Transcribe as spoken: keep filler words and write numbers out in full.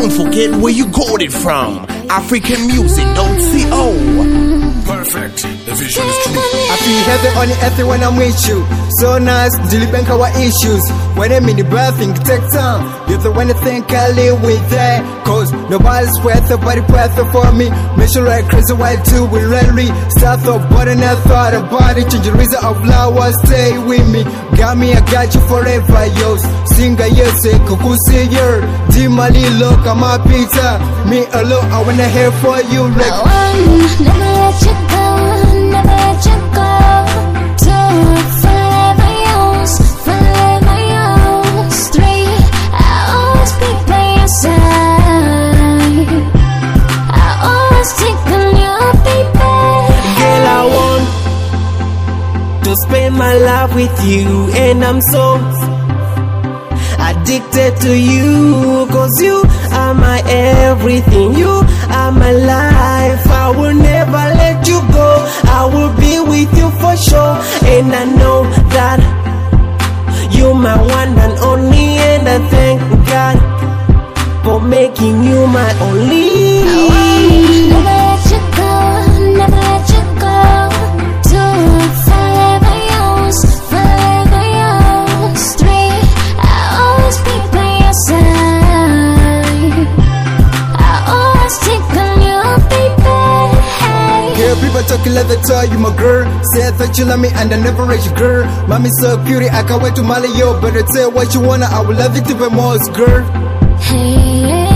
don't forget where you got it from. African music, don't see oh. Perfect, the vision is true. I feel heaven on the earth when I'm with you. So nice, deliver our issues. When I'm in the bathing, take time. You're the one that think I live with that. Cause nobody's worth nobody worth for me. Make sure I crazy white too with rally. Start off, but I never thought about it. Change the reason of flowers, stay with me. Got me, I got you forever, yo. Sing a yes, say, Kuku see you. Dimali, look, I'm a pizza. Me alone, I wanna hear for you. Like, I want, never let you go, never let you go. Two, forever yours, forever yours. Three, I always be by your side. I always take on your baby. Girl, I want to spend my life with you, and I'm so addicted to you. Cause you are my everything, you are my life. I will never let you go, I will be with you for sure. And I know that you're my one and only, and I thank God for making you my only. I want, never let you go, never let you go. Two, forever yours, forever yours. Three, I always be by your side. I always take on you, baby. girl, people talking like they tell you my girl. Say I thought you love me and I never raised you, girl. Mommy so beauty, I can't wait to marry you. Better tell what you wanna, I will love you to be most, girl. Hey,